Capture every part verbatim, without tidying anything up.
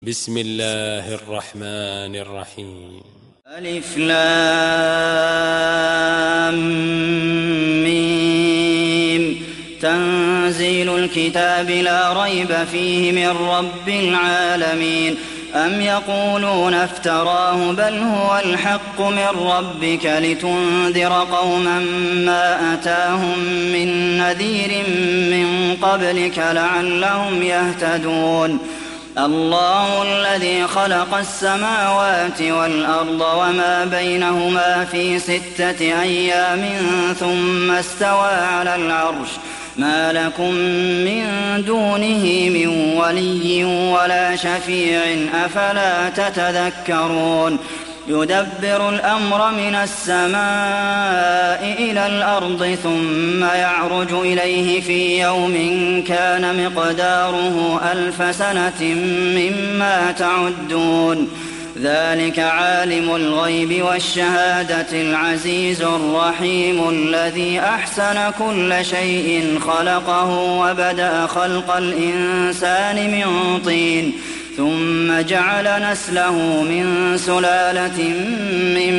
بسم الله الرحمن الرحيم. ألف لام ميم. تنزيل الكتاب لا ريب فيه من رب العالمين. أم يقولون افتراه بل هو الحق من ربك لتنذر قوما ما أتاهم من نذير من قبلك لعلهم يهتدون. الله الذي خلق السماوات والأرض وما بينهما في ستة أيام ثم استوى على العرش ما لكم من دونه من ولي ولا شفيع أفلا تتذكرون. يدبر الأمر من السماء إلى الأرض ثم يعرج إليه في يوم كان مقداره ألف سنة مما تعدون. ذلك عالم الغيب والشهادة العزيز الرحيم الذي أحسن كل شيء خلقه وبدأ خلق الإنسان من طين ثم جعل نسله من سلالة من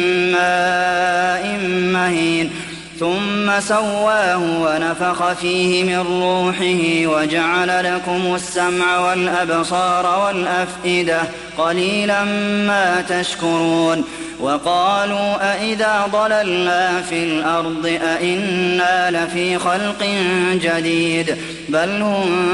ماء مهين ثم سواه ونفخ فيه من روحه وجعل لكم السمع والأبصار والأفئدة قليلا ما تشكرون. وقالوا أإذا ضللنا في الأرض أإنا لفي خلق جديد بل هم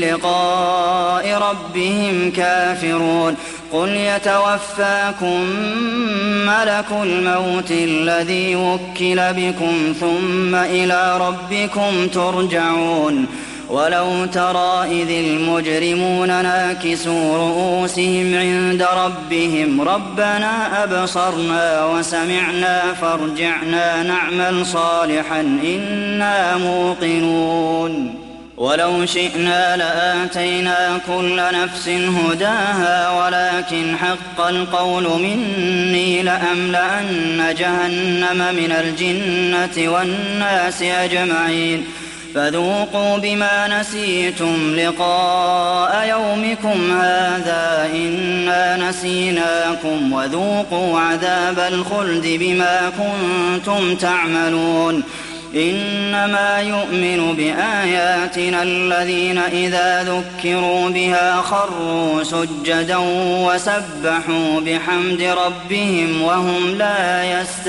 بلقاء ربهم كافرون. قل يتوفاكم ملك الموت الذي وكل بكم ثم إلى ربكم ترجعون. ولو ترى إذ المجرمون ناكسوا رؤوسهم عند ربهم ربنا أبصرنا وسمعنا فارجعنا نعمل صالحا إنا موقنون. ولو شئنا لآتينا كل نفس هداها ولكن حق القول مني لأملأن جهنم من الجنة والناس أجمعين. فذوقوا بما نسيتم لقاء يومكم هذا إنا نسيناكم وذوقوا عذاب الخلد بما كنتم تعملون. إنما يؤمن بآياتنا الذين إذا ذكروا بها خروا سجدا وسبحوا بحمد ربهم وهم لا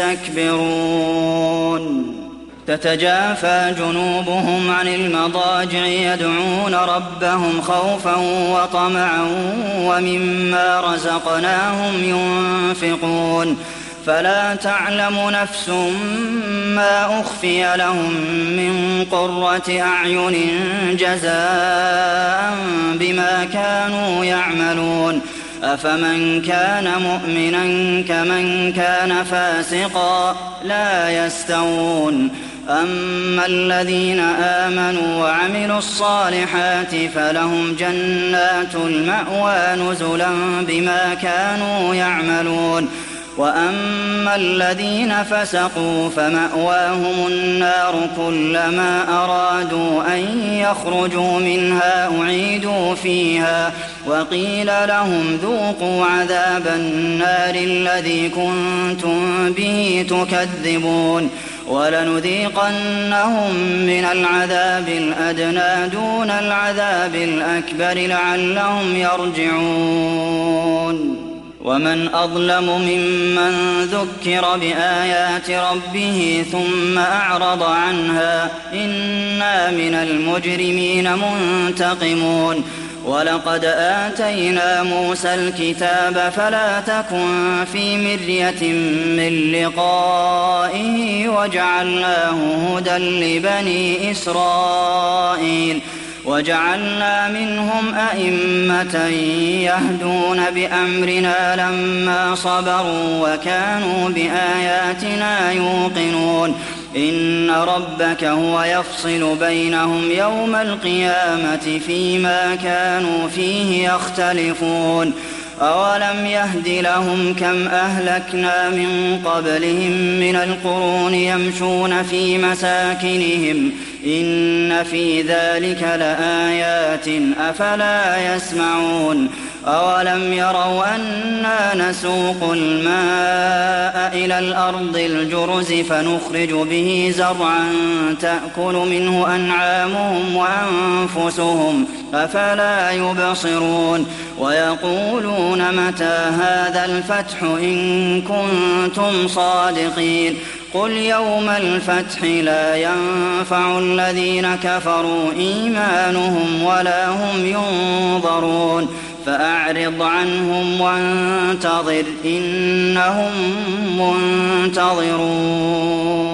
يستكبرون. تتجافى جنوبهم عن المضاجع يدعون ربهم خوفا وطمعا ومما رزقناهم ينفقون. فلا تعلم نفس ما أخفي لهم من قرة أعين جزاء بما كانوا يعملون. أفمن كان مؤمنا كمن كان فاسقا لا يستوون. أما الذين آمنوا وعملوا الصالحات فلهم جنات المأوى نزلا بما كانوا يعملون. وأما الذين فسقوا فمأواهم النار كلما أرادوا أن يخرجوا منها أعيدوا فيها وقيل لهم ذوقوا عذاب النار الذي كنتم به تكذبون. ولنذيقنهم من العذاب الأدنى دون العذاب الأكبر لعلهم يرجعون. ومن أظلم ممن ذكر بآيات ربه ثم أعرض عنها إنا من المجرمين منتقمون. ولقد آتينا موسى الكتاب فلا تكن في مرية من لقائه وجعلناه هدى لبني إسرائيل. وجعلنا منهم أئمة يهدون بأمرنا لما صبروا وكانوا بآياتنا يوقنون. إن ربك هو يفصل بينهم يوم القيامة فيما كانوا فيه يختلفون. أولم يهد لهم كم أهلكنا من قبلهم من القرون يمشون في مساكنهم إن في ذلك لآيات أفلا يسمعون أولم يروا أنا نسوق الماء إلى الأرض الجرز فنخرج به زرعا تأكل منه أنعامهم وأنفسهم أفلا يبصرون ويقولون متى هذا الفتح إن كنتم صادقين قل يوم الفتح لا ينفع الذين كفروا إيمانهم ولا هم ينظرون فأعرض عنهم وانتظر إنهم منتظرون